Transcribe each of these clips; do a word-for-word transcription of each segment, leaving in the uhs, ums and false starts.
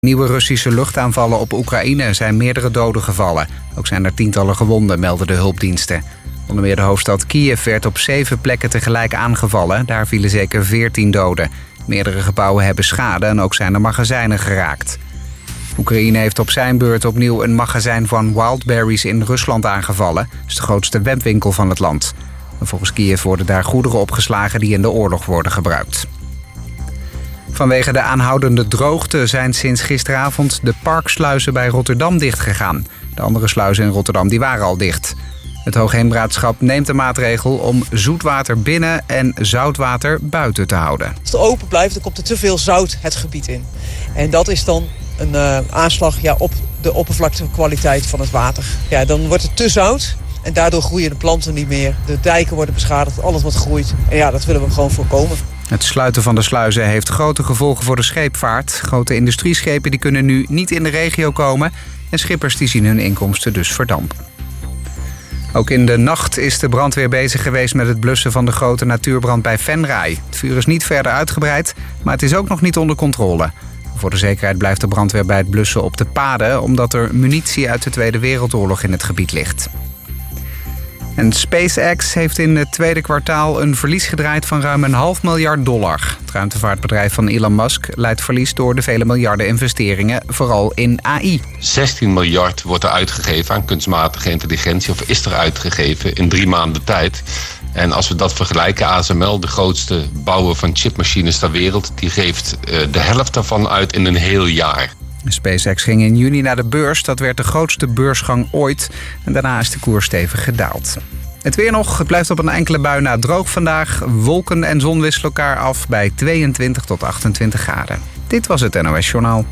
Nieuwe Russische luchtaanvallen op Oekraïne zijn meerdere doden gevallen. Ook zijn er tientallen gewonden, melden de hulpdiensten. Onder meer de hoofdstad Kiev werd op zeven plekken tegelijk aangevallen. Daar vielen zeker veertien doden. Meerdere gebouwen hebben schade en ook zijn er magazijnen geraakt. Oekraïne heeft op zijn beurt opnieuw een magazijn van Wildberries in Rusland aangevallen. Dat is de grootste webwinkel van het land. En volgens Kiev worden daar goederen opgeslagen die in de oorlog worden gebruikt. Vanwege de aanhoudende droogte zijn sinds gisteravond de parksluizen bij Rotterdam dichtgegaan. De andere sluizen in Rotterdam die waren al dicht. Het Hoogheemraadschap neemt de maatregel om zoetwater binnen en zoutwater buiten te houden. Als het open blijft, dan komt er te veel zout het gebied in. En dat is dan een uh, aanslag ja, op de oppervlaktekwaliteit van het water. Ja, dan wordt het te zout en daardoor groeien de planten niet meer. De dijken worden beschadigd, alles wat groeit. En ja, dat willen we gewoon voorkomen. Het sluiten van de sluizen heeft grote gevolgen voor de scheepvaart. Grote industrieschepen die kunnen nu niet in de regio komen en schippers die zien hun inkomsten dus verdampen. Ook in de nacht is de brandweer bezig geweest met het blussen van de grote natuurbrand bij Venray. Het vuur is niet verder uitgebreid, maar het is ook nog niet onder controle. Voor de zekerheid blijft de brandweer bij het blussen op de paden, omdat er munitie uit de Tweede Wereldoorlog in het gebied ligt. En SpaceX heeft in het tweede kwartaal een verlies gedraaid van ruim een half miljard dollar. Het ruimtevaartbedrijf van Elon Musk leidt verlies door de vele miljarden investeringen, vooral in A I. zestien miljard wordt er uitgegeven aan kunstmatige intelligentie, of is er uitgegeven in drie maanden tijd. En als we dat vergelijken, A S M L, de grootste bouwer van chipmachines ter wereld, die geeft uh, de helft daarvan uit in een heel jaar. SpaceX ging in juni naar de beurs. Dat werd de grootste beursgang ooit. En daarna is de koers stevig gedaald. Het weer nog. Het blijft op een enkele bui na droog vandaag. Wolken en zon wisselen elkaar af bij tweeëntwintig tot achtentwintig graden. Dit was het N O S Journaal.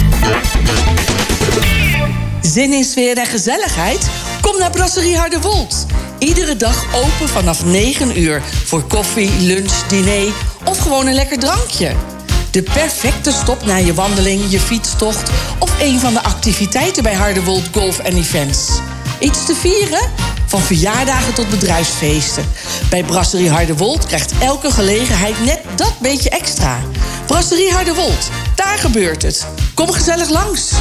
Zin in sfeer en gezelligheid? Kom naar Brasserie Harderwold. Iedere dag open vanaf negen uur. Voor koffie, lunch, diner of gewoon een lekker drankje. De perfecte stop na je wandeling, je fietstocht of een van de activiteiten bij Harderwold Golf en Events. Iets te vieren? Van verjaardagen tot bedrijfsfeesten. Bij Brasserie Harderwold krijgt elke gelegenheid net dat beetje extra. Brasserie Harderwold, daar gebeurt het. Kom gezellig langs.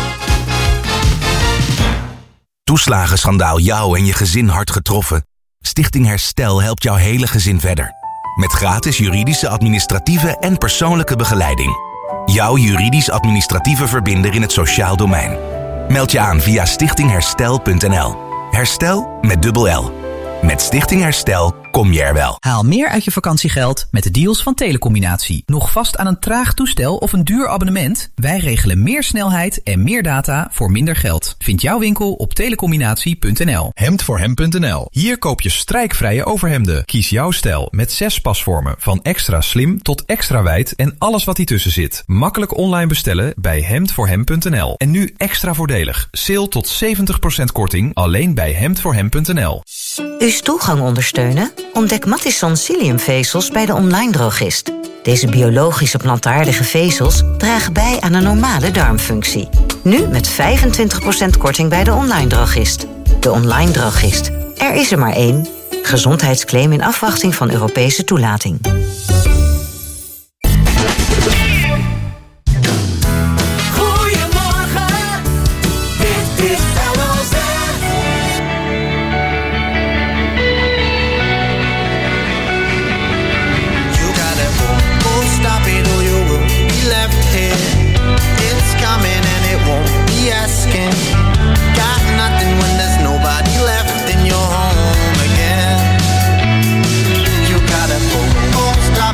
Toeslagenschandaal jou en je gezin hard getroffen? Stichting Herstel helpt jouw hele gezin verder. Met gratis juridische, administratieve en persoonlijke begeleiding. Jouw juridisch-administratieve verbinder in het sociaal domein. Meld je aan via stichting herstel punt n l. Herstel met dubbel L. Met Stichting Herstel kom je er wel. Haal meer uit je vakantiegeld met de deals van Telecombinatie. Nog vast aan een traag toestel of een duur abonnement? Wij regelen meer snelheid en meer data voor minder geld. Vind jouw winkel op telecombinatie punt n l. hemd voor hem punt n l. Hier koop je strijkvrije overhemden. Kies jouw stijl met zes pasvormen. Van extra slim tot extra wijd en alles wat ertussen zit. Makkelijk online bestellen bij hemd voor hem punt n l. En nu extra voordelig. Sale tot zeventig procent korting alleen bij hemd voor hem punt n l. Uw stoelgang ondersteunen? Ontdek Matisson psylliumvezels bij de online drogist. Deze biologische plantaardige vezels dragen bij aan een normale darmfunctie. Nu met vijfentwintig procent korting bij de online drogist. De online drogist. Er is er maar één. Gezondheidsclaim in afwachting van Europese toelating. Stop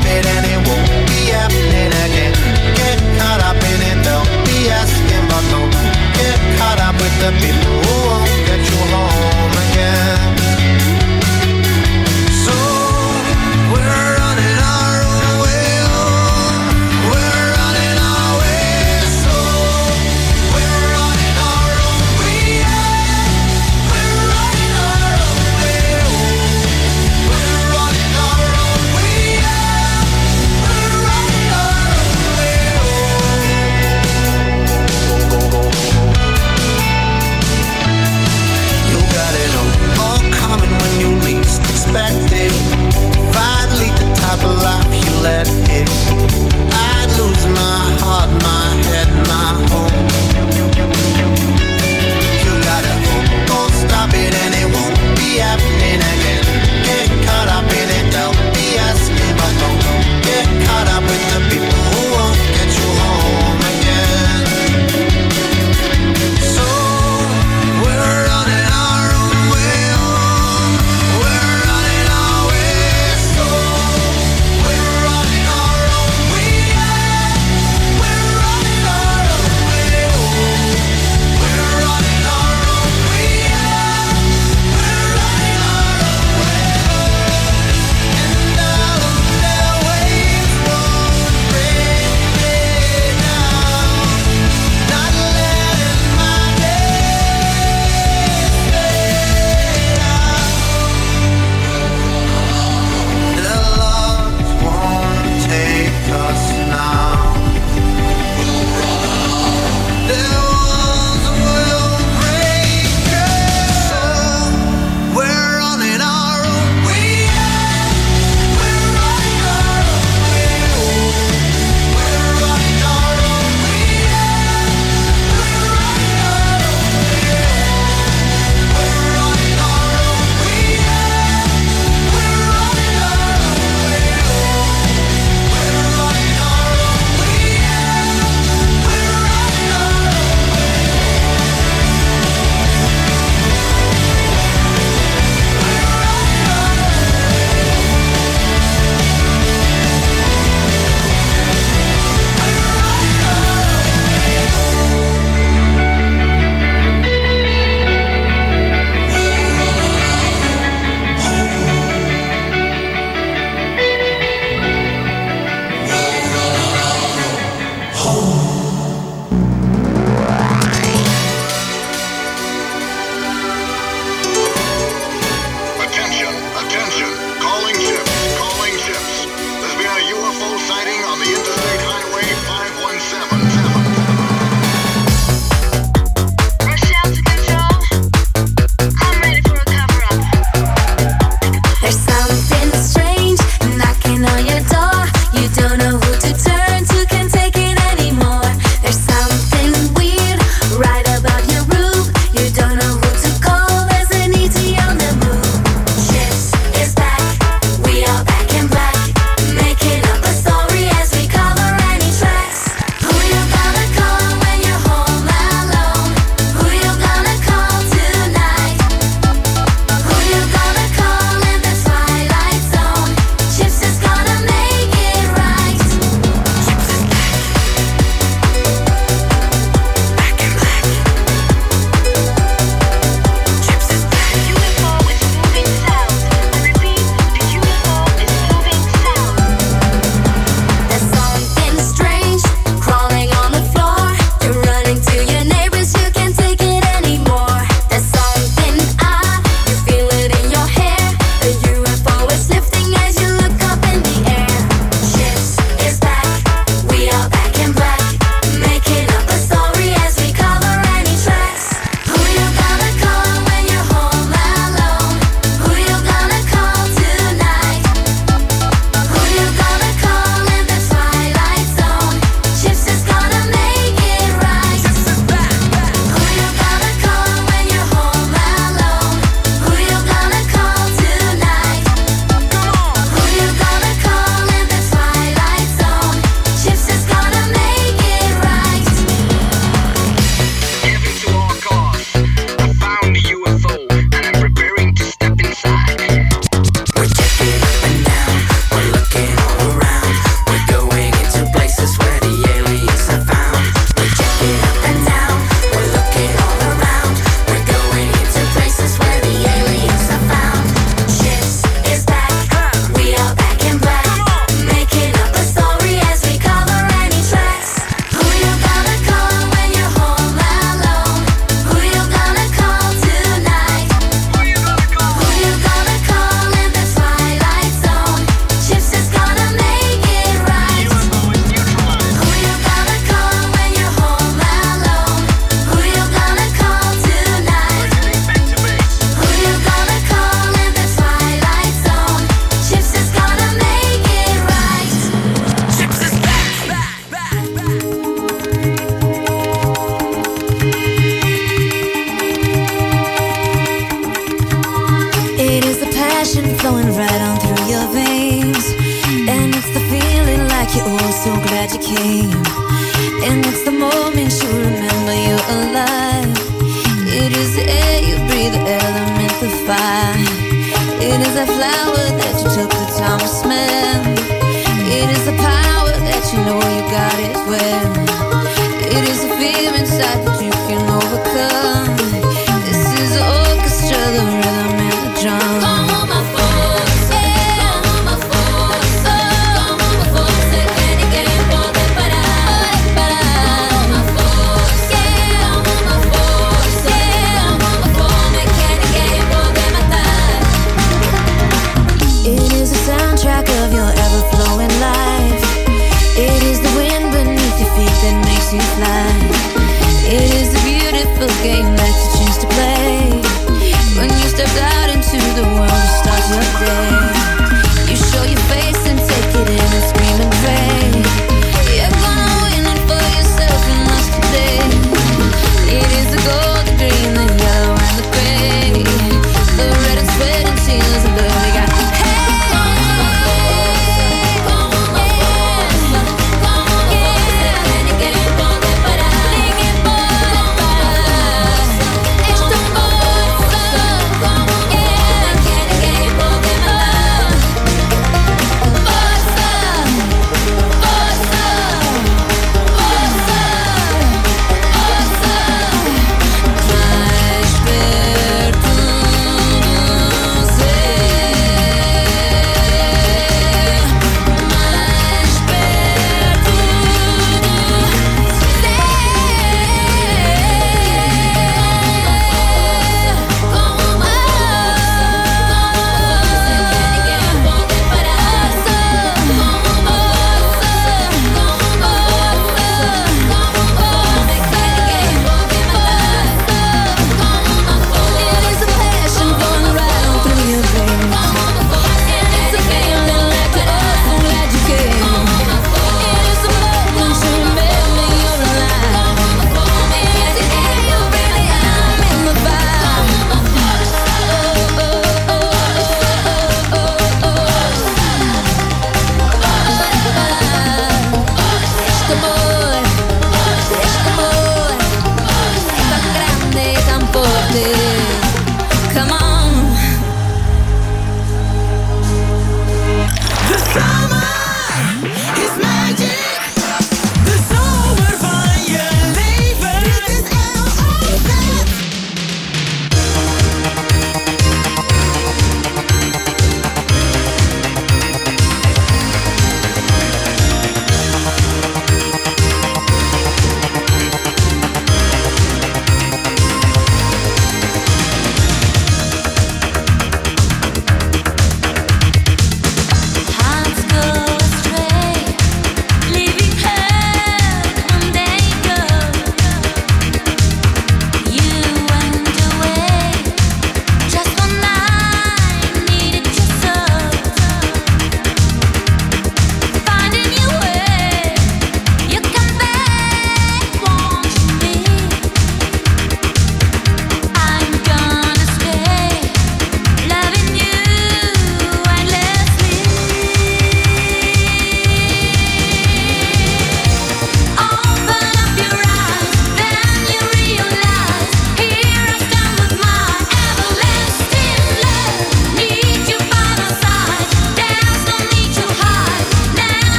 glad you came. And it's the moment you remember you're alive. It is the air you breathe, the element, the fire. It is a flower that you took the time to smell. It is the power that you know you got it well. It is a fear inside that you can overcome. This is the orchestra, the rhythm and the drum. Come on, my folks, yeah. Come on, my folks, oh. Come on, my folks, se tiene que poder parar, parar. Come on, my folks, yeah. Come on, my folks, yeah. Come on, my folks, me tiene que poder matar. It is the soundtrack of your ever-flowing life. It is the wind beneath your feet that makes you fly. It is the beautiful game that you choose to play. When you step out into the world to start your day, you show your face and take it in and scream and pray. You're gonna win it for yourself and lost today. It is the gold, the green, the yellow and the gray. The red and sweat and tears and blood we got.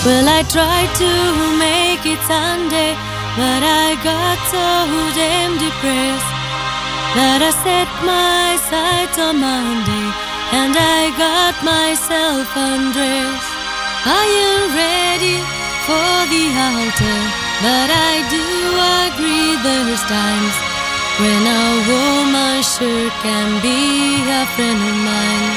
Well, I tried to make it Sunday, but I got so damn depressed that I set my sights on Monday and I got myself undressed. Are you ready for the altar? But I do agree there's times when a woman sure can be a friend of mine.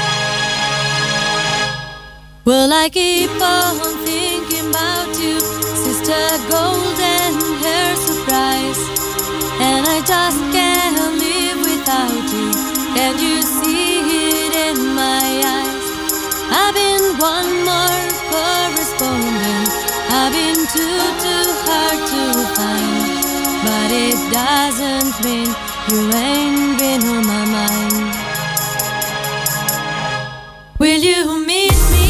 Well, I keep on thinking about you, Sister Golden Hair Surprise, and I just can't live without you. Can you see it in my eyes? I've been one more correspondent, I've been too, too hard to find, but it doesn't mean you ain't been on my mind. Will you meet me?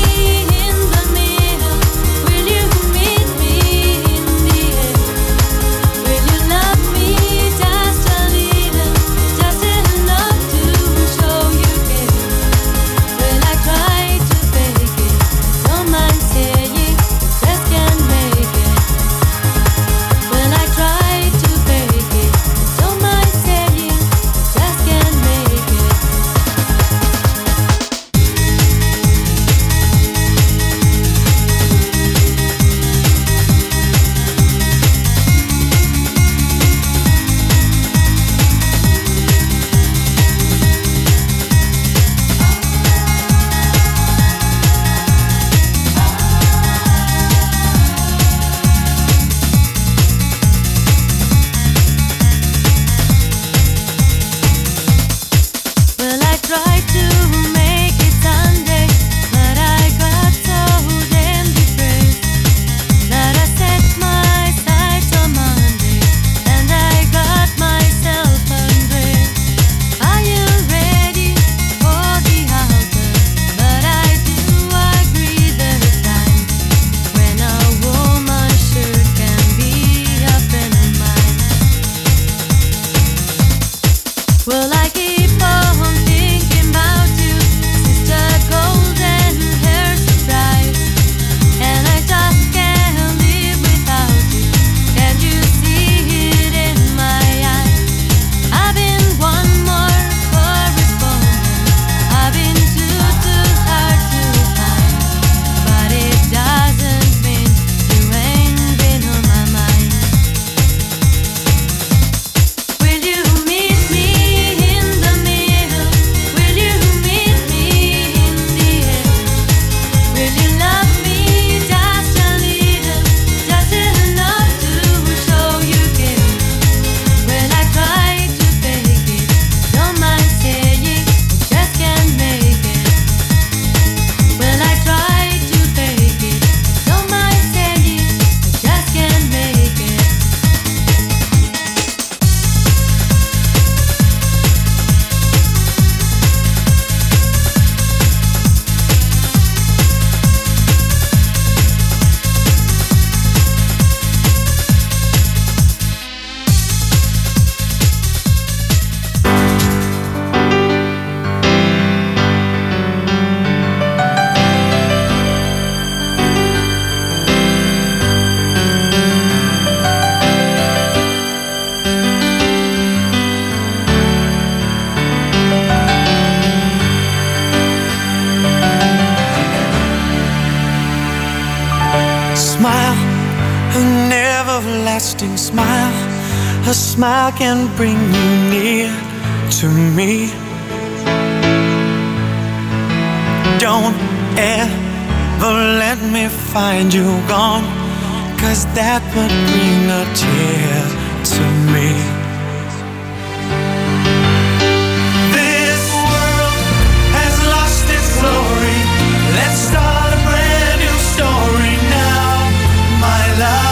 A smile can bring you near to me. Don't ever let me find you gone, 'cause that would bring a tear to me. This world has lost its glory. Let's start a brand new story now, my love.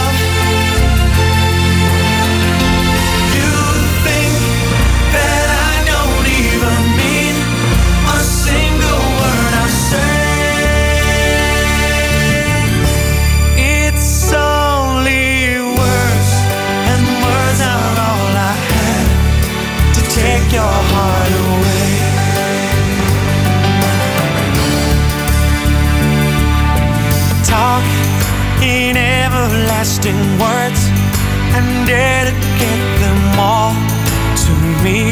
It's only words, and words are all I everlasting words and dedicate them all to me.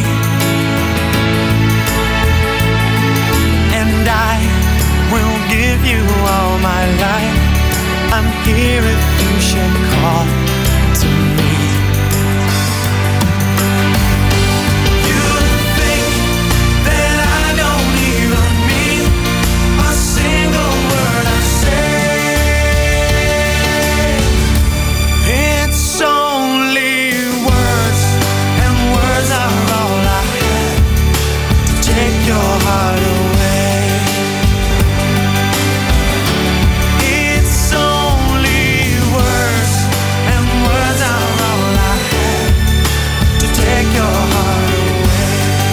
And I will give you all my life. I'm here if you should call to me. You think that I don't even mean a single word I say. It's only words, and words are all I have to take your heart away. It's only words, and words are all I have to take your heart away.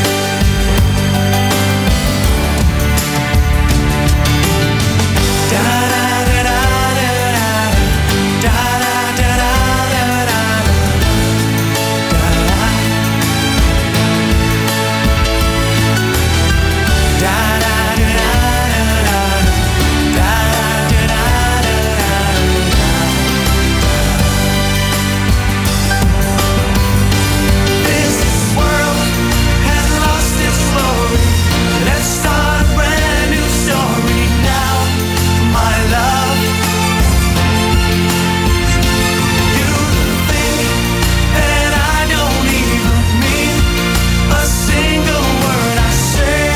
Da da da da da da da da da da da. This world has lost its glory. Let's start a brand new story now, my love. You think that I don't even mean a single word I say.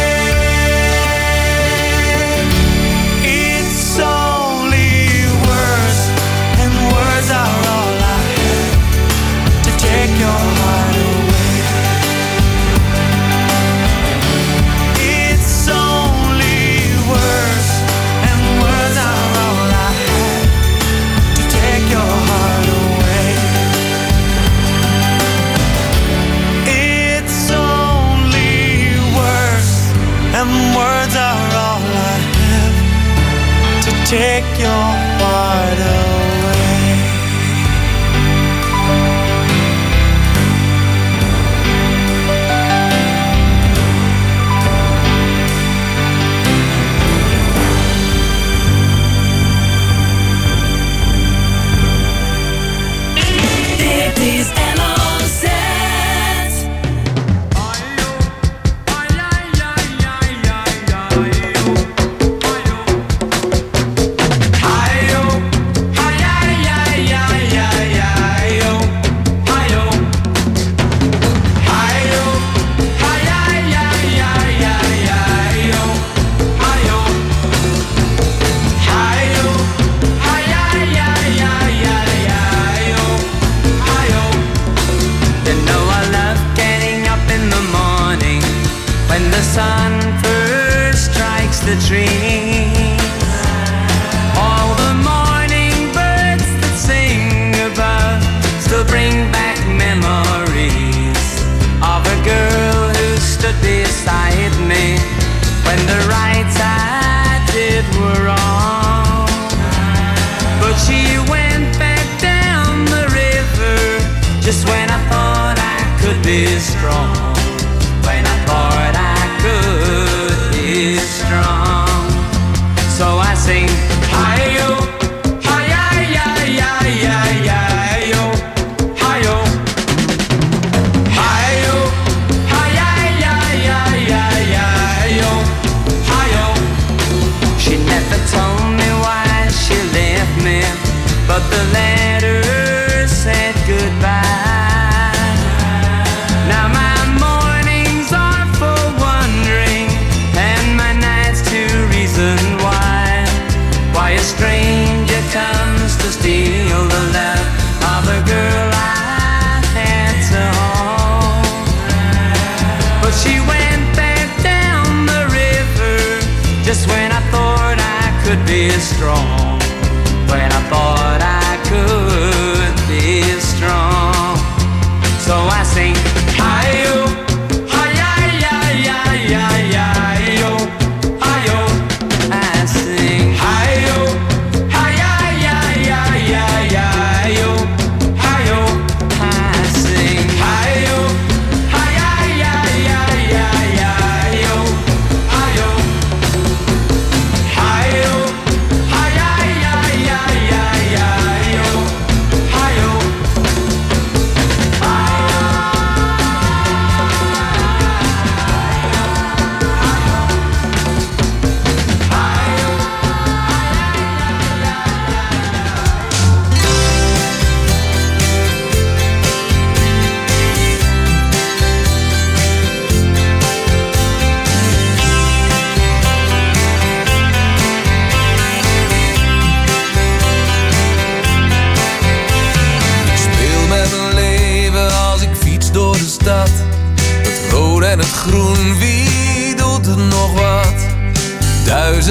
It's only words, and words are all I have to take your heart away. It's only words, and words are all I have to take your heart away. It's only words, and words are all I have to take your heart away. Dit is M O Z. You know I love getting up in the morning when the sun first strikes the trees. All the morning birds that sing above still bring back memories of a girl who stood beside me when the rights I did were wrong. But she went back down the river just when I thought I could be strong. When I thought I could be strong. So I sing hi-yo, hi-yi-yi-yi-yi-yi-yo, hi-yo, hi-yo, hi-yi-yi-yi-yi-yi-yo, hi-yo. She never told me why she left me, but the letter said goodbye. Now my mornings are for wondering, and my nights to reason why. Why a stranger comes to steal the love of a girl I had to hold. But she went back down the river just when I thought I could be strong. When I thought I could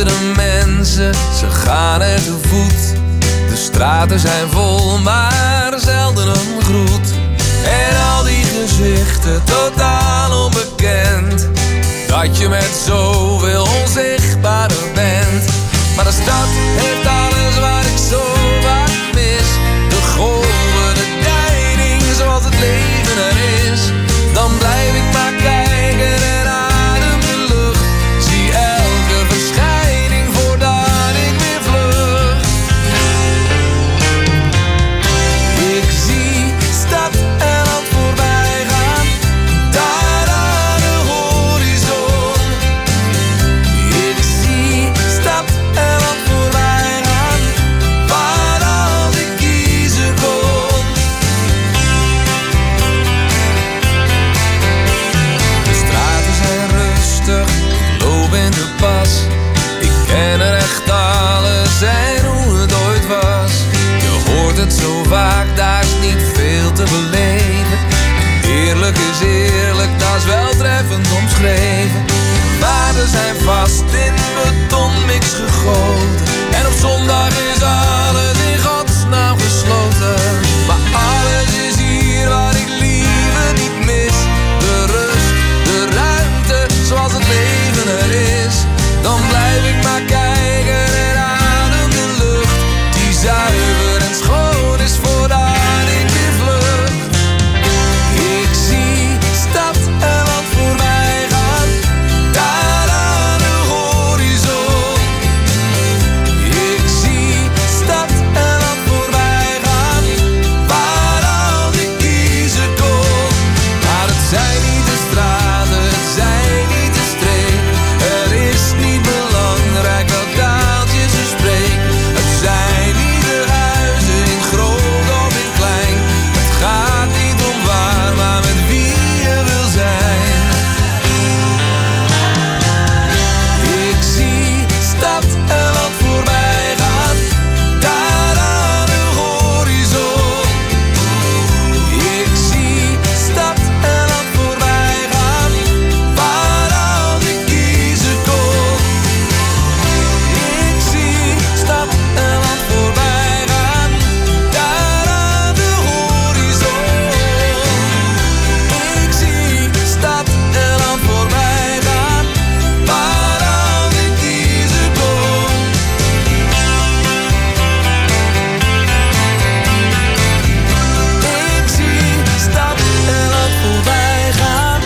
honderden mensen, ze gaan er te voet. De straten zijn vol, maar zelden een groet. En al die gezichten, totaal onbekend. Dat je met zoveel onzichtbare bent. Maar de stad heeft alles wat ik zo vaak mis. De golven, de deining, zoals het leven er is. Dan blijf ik maar kijken en adem de lucht. Zie elke verschijning voordat ik weer vlucht. Ik zie stad en land voorbij gaan, daar aan de horizon. Ik zie stad en land voorbij gaan, waar als ik kiezen kon. De straten zijn rustig, ik loop in de pas. Ik ken er echt alles en hoe het ooit was. Je hoort het zo vaak, daar is niet veel te beleven. Eerlijk is eerlijk, dat is wel treffend omschreven. Waarden zijn vast in betonmix gegoten. En op zondag is alles in Gods naam gesloten. Maar alles is hier wat ik liever niet mis. De rust, de ruimte, zoals het leven er is. Dan blijf ik maar kijken en adem de lucht. Die zuiver en schoon is voordat ik weer vlucht. Ik zie stad en land voorbij gaan, daar aan de horizon. Ik zie stad en land voorbij gaan, waar als ik kiezen kon. Maar het zijn niet de straten, het zijn niet de streek. Het is niet belangrijk welk taaltje ze spreekt. Het zijn niet de huizen in groot of in klein. Het gaat niet om waar, maar met wie je wil zijn. Ik zie stad en land voorbij gaan, daar aan de horizon. Ik zie stad en land voorbij gaan, waar als ik kiezen kon. Ik zie stad en land voorbij gaan, daar aan de horizon. Ik zie stad en land voorbij gaan, waar als ik kiezen kon. Ik zie stad en land voorbij gaan.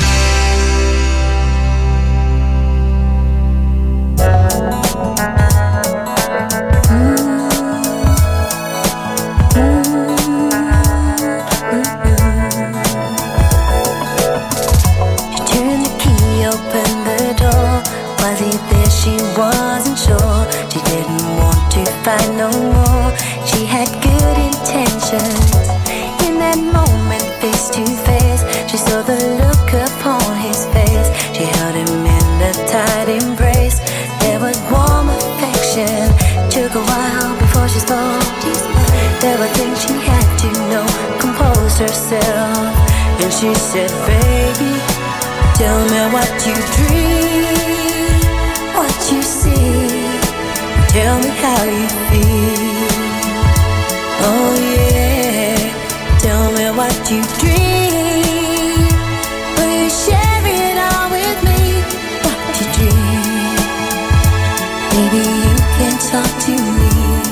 She turned the key, opened the door. Was he there? She wasn't sure. She didn't want to find no more. She had good intentions. In that moment, face to face, she saw the look upon his face. She held him in a tight embrace. There was warm affection. Took a while before she spoke. There were things she had to know. Composed herself, and she said, "Baby, tell me what you dream, what you see. Tell me how you feel. Oh yeah, tell me what you dream. Will you share it all with me? What you dream? Maybe you can talk to me."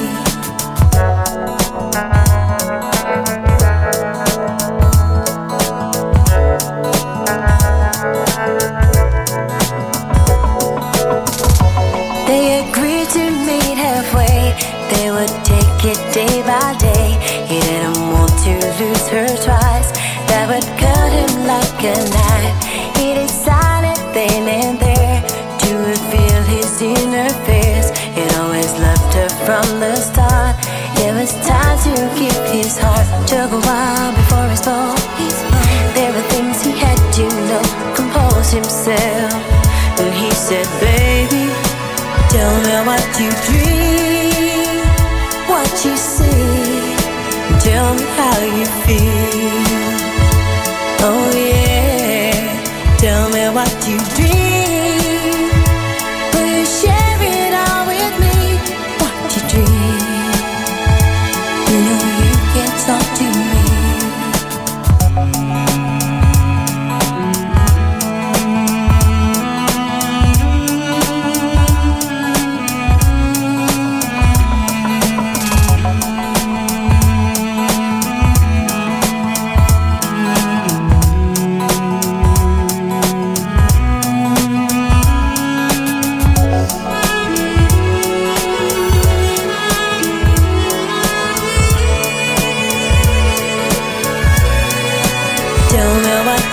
They agreed to meet halfway. They would take it day by day. He didn't want to lose her twice. That would cut him like a knife. He decided then and there to reveal his inner fears. He'd always loved her from the start. It was time to give his heart. Took a while before he spoke. There were things he had to know. Compose himself. And he said, "Baby, tell me what you dream, what you see. Tell me how you feel. Oh yeah, tell me what you dream. Will you share it all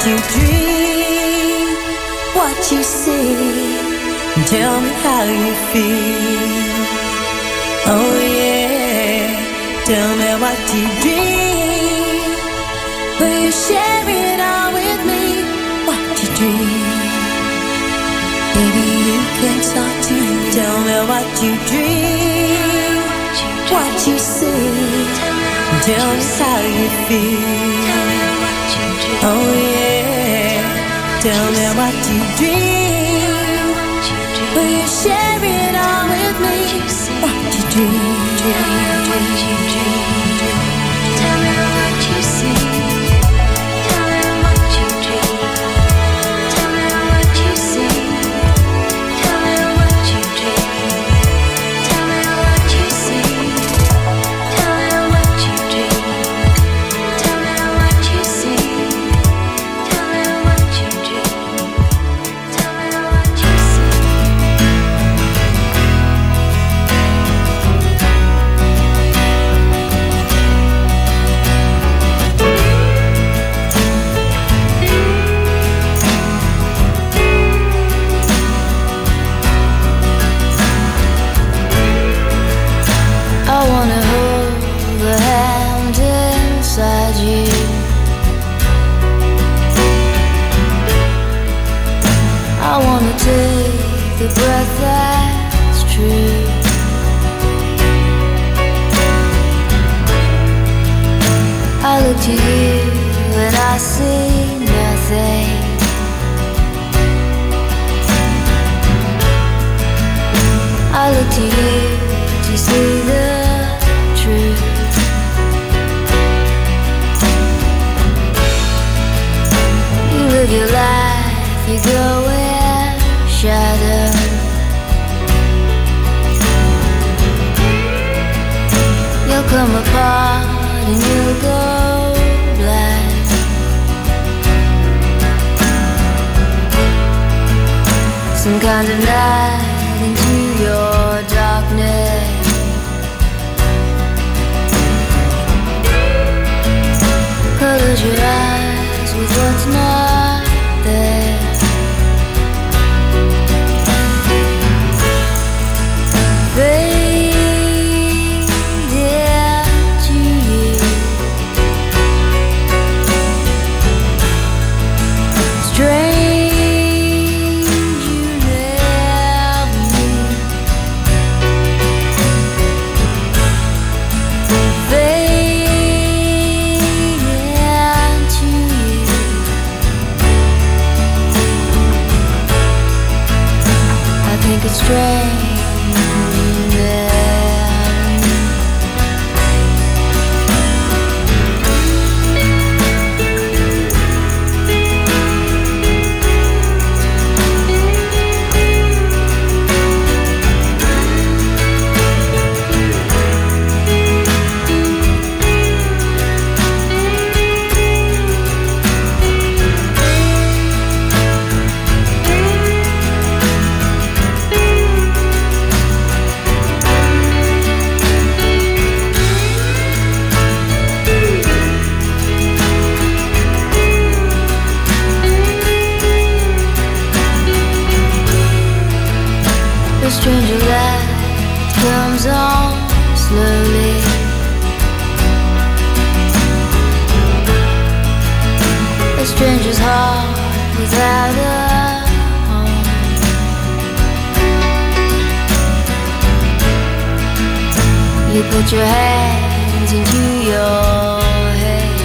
you dream, what you see, and tell me how you feel. Oh yeah, tell me what you dream. Will you share it all with me? What you dream. Baby, you can talk to me. Tell me what you dream, what you see, and tell me how you feel. Oh yeah, tell me what you dream. Will you share it all with me? What you dream. Tell me what you dream. Tell me what you see. Tell me what you dream. Tell me what you see. Tell me what you dream. Tell me what you see. Tell me what you dream. Tell me what you see. Tell me what you dream. Tell me what you see. I wanna hold the hand inside you. I wanna take the breath that's true. I look to you and I see nothing. I look to you to see the truth. You live your life, you go in shadow. You'll come apart and you'll go black. Some kind of night into your darkness. Close your eyes with what's not there. Fade into you. Strange you never knew. Fade into you. I think it's strange you never knew. The stranger light comes on slowly. A stranger's heart without a home. You put your hands into your head.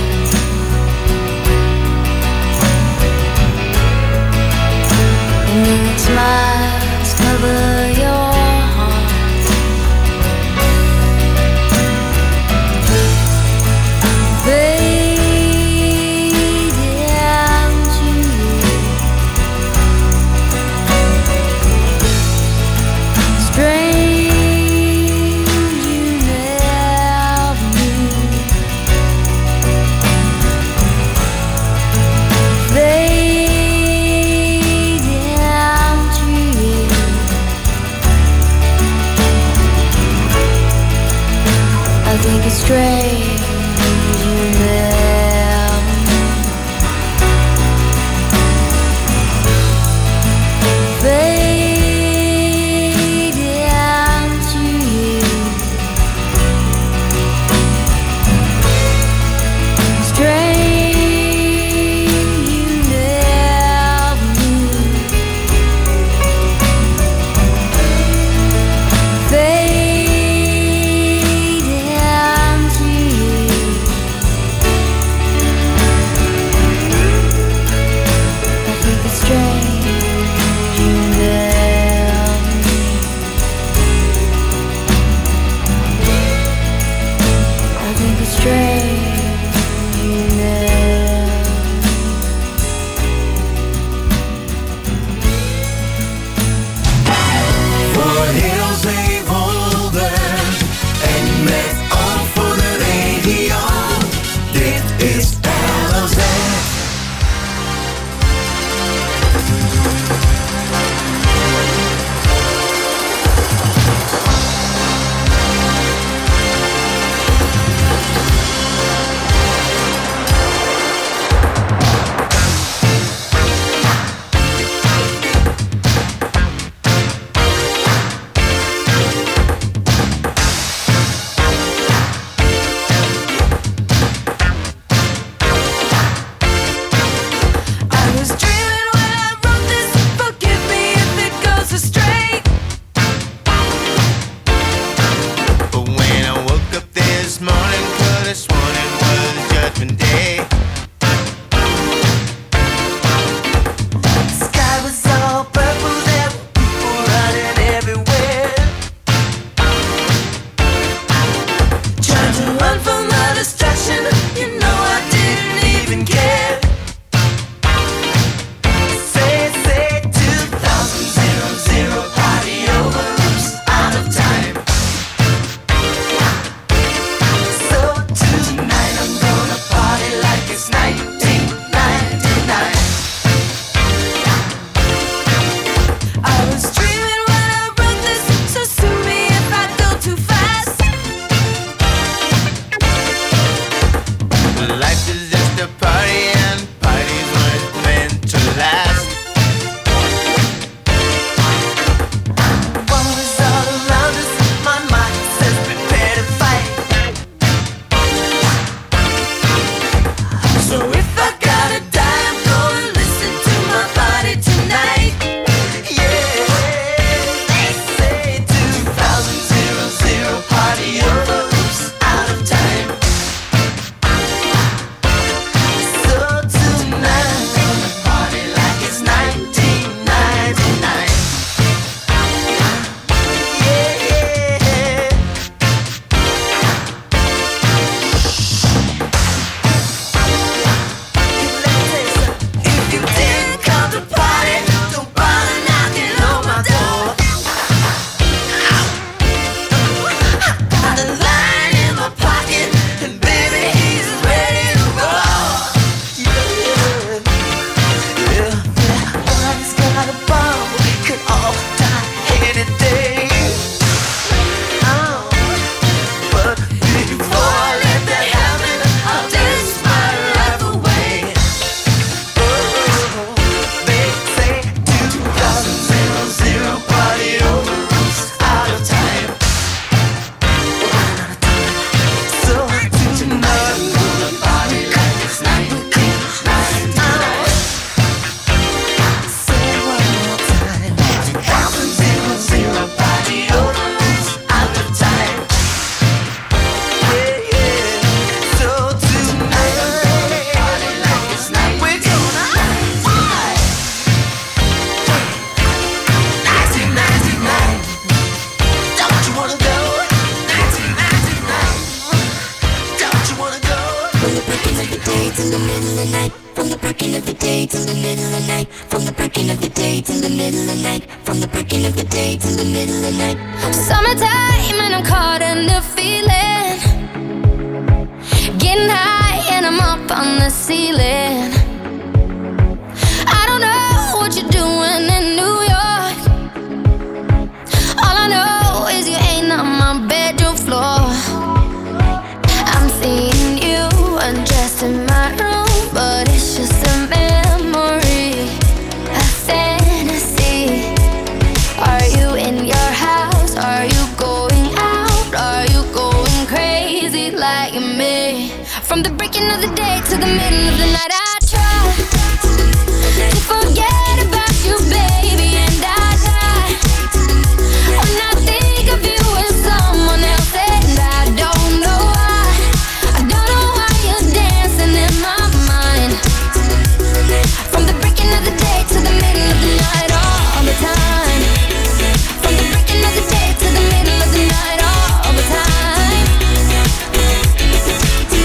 And then it smiles cover your heart. Fade into you. Strange you never knew. Fade into you. I think it's strange you never knew. Voor heel Zeewolde en met oog voor de regio. Dit is L Z. Summertime and I'm caught in the feeling. Getting high and I'm up on the ceiling. I don't know what you're doing in New York. All I know is you ain't on my bedroom floor. I'm seeing you undressed in my room, but it's just a memory, a fantasy. Are you in your house? Are you going out? Are you going crazy like me? From the breaking of the day to the middle of the night, I try to forget about you, baby, and I die when I think of you and someone else, and I don't know why. I don't know why you're dancing in my mind. From the breaking of the day to the middle of the night, all the time. From the breaking of the day to the middle of the night, all the time.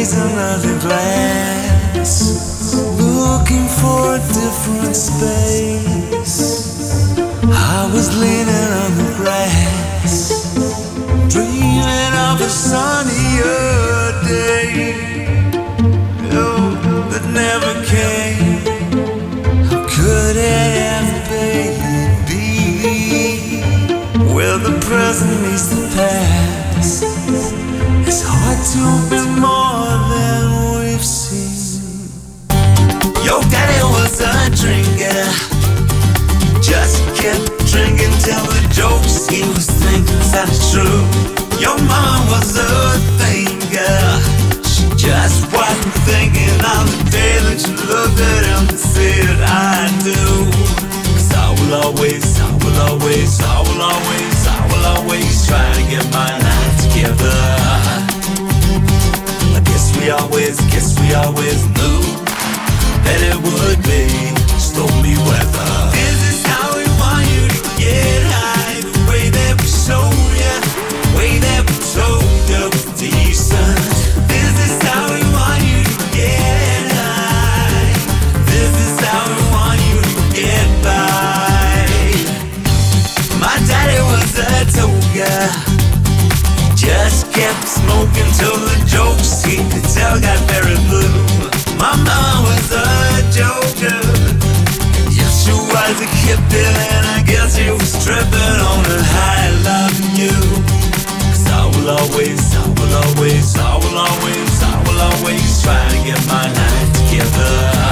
gaze another glass, looking for a different space. I was leaning on the grass, dreaming of a sunnier day, oh, that never came. How could it ever be? Where the present meets the past, it's hard to be more than we've seen. Your daddy was a drinker, just kept drinking till the jokes he was thinking sounded true. Your mom was a thinker, she just wasn't thinking on the day that you looked at him and said, I do. Cause I will always, I will always, I will always, I will always try to get my life together. I guess we always, guess we always knew that it would be stormy weather. This is how we want you to get high, the way that we show you, the way that we told you was decent. This is how we want you to get high, this is how we want you to get by. My daddy was a toga, just kept smoking till the jokes he could tell got very blue. My mom was a joker, yes she was a hippie, and I guess she was tripping on a high loving you. Cause I will always, I will always, I will always, I will always try to get my life together.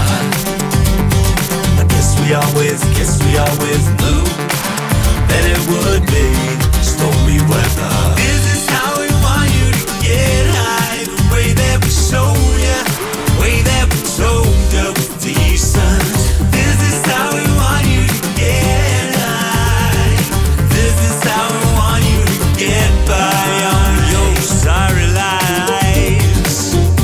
I guess we always, guess we always knew that it would be stormy weather. This is how we want you to get high, the way that we show you, the way that we told you was decent. This is how we want you to get high, this is how we want you to get by on your sorry lives.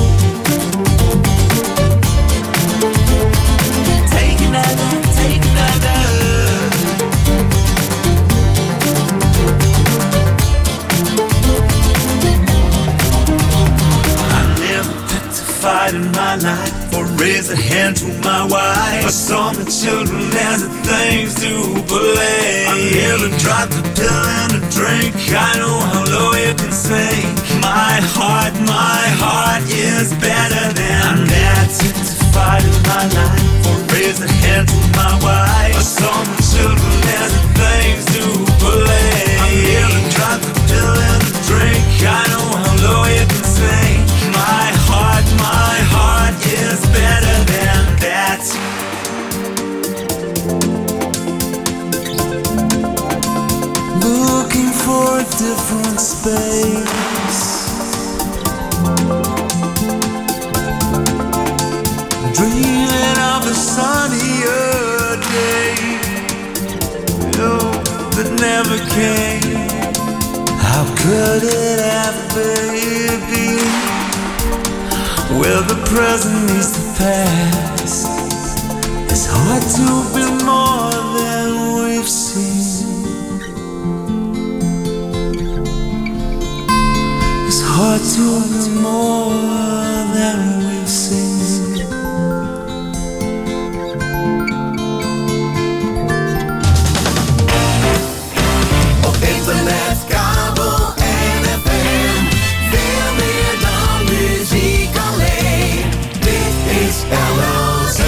Take another, take another. Fight in my life or raise a hand to my wife. I saw the children as the things to play. I never dropped a pill and a drink. I know how low you can sink. My heart, my heart is better than that. To fight in my life or raise a hand to my wife. I saw the children as the things to play. I never dropped a pill and a drink. I know how low you can sink. My heart, my heart is better than that. Looking for a different space, dreaming of a sunnier day, oh, that never came. How could it ever be? Where the present meets the past, it's hard to be more than we've seen. It's hard to be more than we've seen. Op internet, kabel en F M, veel meer dan muziek alleen. Dit is L O Z.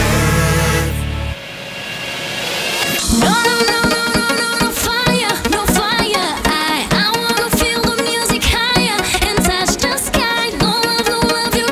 No, no, no, no, no, no, no fire, no fire. I, I wanna feel the music higher and touch the sky. Don't love, don't love you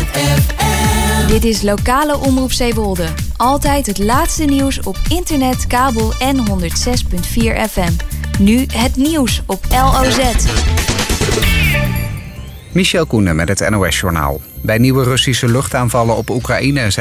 F M. Dit is lokale omroep Zeewolde. Altijd het laatste nieuws op internet, kabel en honderd zes komma vier F M. Nu het nieuws op L O Z. Michel Koenen met het N O S-journaal. Bij nieuwe Russische luchtaanvallen op Oekraïne zijn